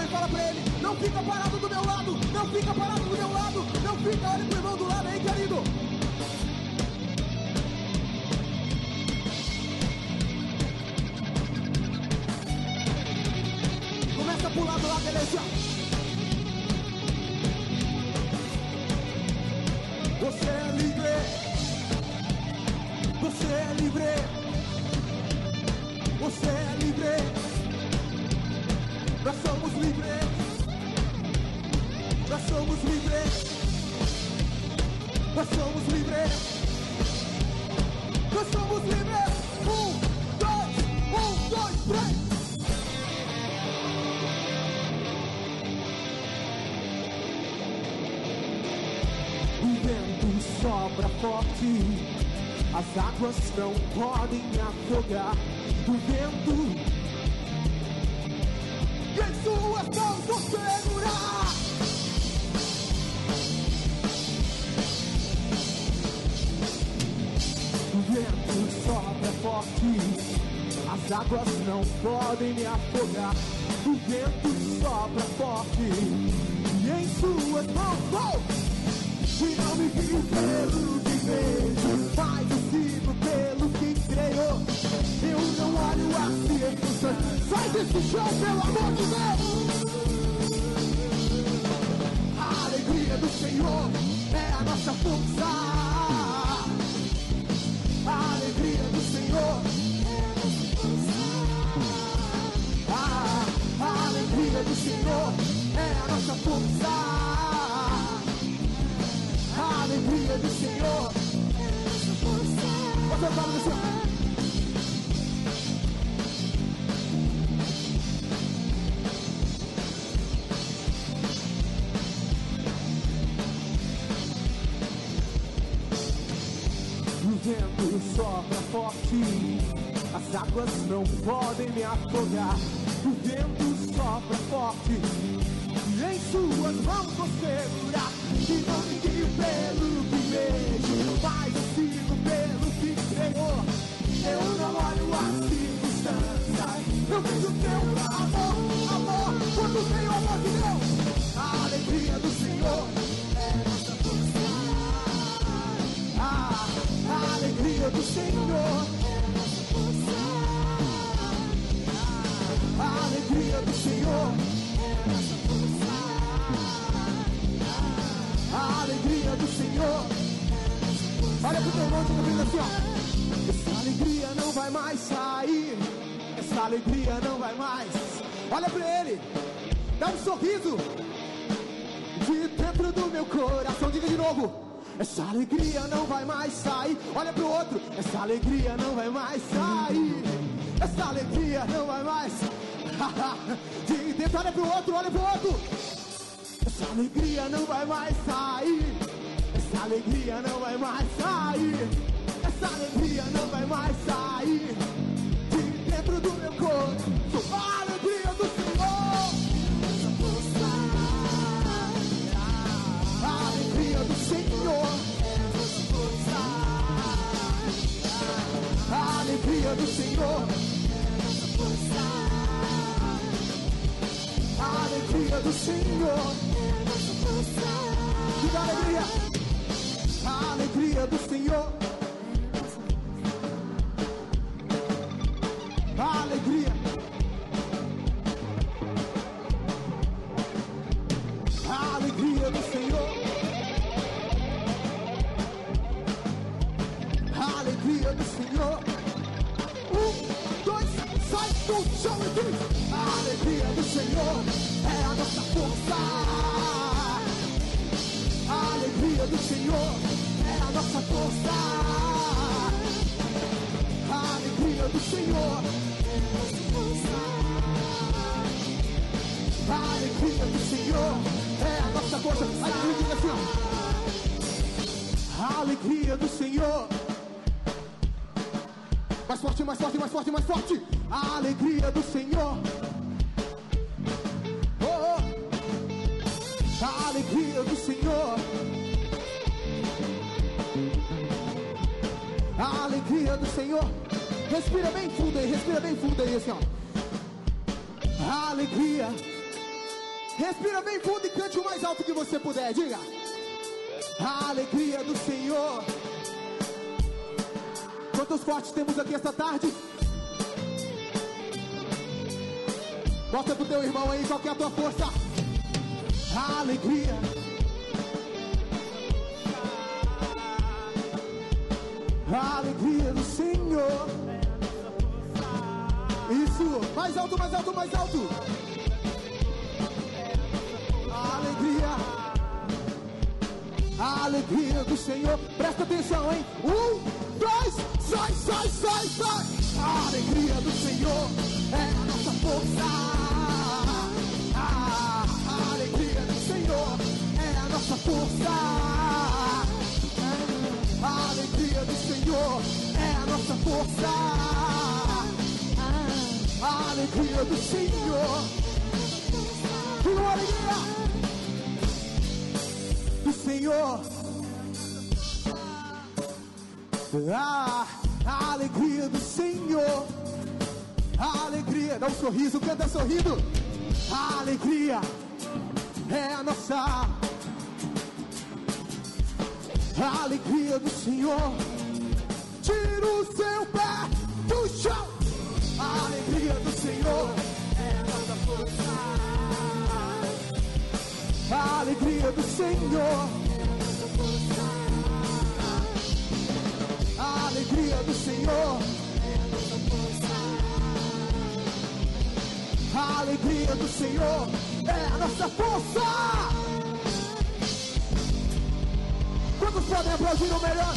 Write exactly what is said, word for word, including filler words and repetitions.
e fala pra ele: não fica parado do meu lado, não fica parado do meu lado, não fica, olha pro irmão do lado aí, querido. Começa a pular do lado, beleza? Você é livre, você é livre, você é livre, nós somos livres, nós somos livres, nós somos livres, nós somos livres. Um, dois, um, dois, três. O vento sopra forte, as águas não podem me afogar. O vento e em suas mãos vou segurar. O vento sopra forte, as águas não podem me afogar. O vento sopra forte e em suas mãos vou. E não me guio pelo que vejo, mas eu sigo pelo que creio. Eu não olho as circunstâncias. Faz esse show, pelo amor de Deus. A alegria do Senhor é a nossa força. A alegria do Senhor é a nossa força. Ah, a alegria do Senhor é a nossa força. A alegria do Senhor é a nossa força. Você fala do Senhor. O vento sopra forte, as águas não podem me afogar. O vento sopra forte e em suas mãos vou segurar. E não me guio pelo que vejo, mas eu sigo pelo que creio. Eu não olho as circunstâncias, eu vejo teu amor, amor. Quando vem o amor de Deus, a alegria do Senhor é nossa força. Ah, a alegria do Senhor é nossa força. A alegria do Senhor é nossa força. A alegria do Senhor. Olha pro teu irmão que tá assim, ó. Essa alegria não vai mais sair. Essa alegria não vai mais. Olha pra ele. Dá um sorriso de dentro do meu coração. Diga de novo. Essa alegria não vai mais sair. Olha pro outro. Essa alegria não vai mais sair. Essa alegria não vai mais. De dentro, olha pro outro, olha pro outro. Essa alegria não vai mais sair. Essa alegria não vai mais sair. Essa alegria não vai mais sair de dentro do meu corpo. A alegria do Senhor. A alegria do Senhor. A alegria do Senhor. A alegria do Senhor. Diga alegria. A alegria do Senhor. A alegria. A alegria do Senhor. A alegria do Senhor. Um, dois, sai do chão e diz. A alegria do Senhor é a nossa força. A alegria do Senhor é a nossa força. A alegria do Senhor é a nossa força. A alegria do Senhor é a nossa força. A alegria assim, ó. A alegria do Senhor. Mais forte, mais forte, mais forte, mais forte. A alegria do Senhor. Oh, oh. A alegria do Senhor. A alegria do Senhor. Respira bem fundo aí, respira bem fundo aí, assim, ó. A alegria Respira bem fundo e cante o mais alto que você puder. Diga: a alegria do Senhor. Quantos fortes temos aqui esta tarde? Mostra pro teu irmão aí qual que é a tua força. A alegria. A alegria do Senhor. Isso, mais alto, mais alto, mais alto. A alegria. A alegria do Senhor. Presta atenção, hein? Um, dois, sai, sai, sai, sai. A alegria do Senhor é a nossa força. A, a alegria do Senhor é a nossa força. A alegria do Senhor é a nossa força. A alegria do Senhor. Diga a alegria do Senhor. Ah, a alegria do Senhor. A alegria, dá um sorriso, canta sorrindo. A alegria é a nossa. A alegria do Senhor. Tira o seu pé do chão. A alegria do Senhor é a nossa força. A alegria do Senhor. A alegria do Senhor é a nossa força. A alegria do Senhor é a nossa força. Quantos podem aplaudir o melhor?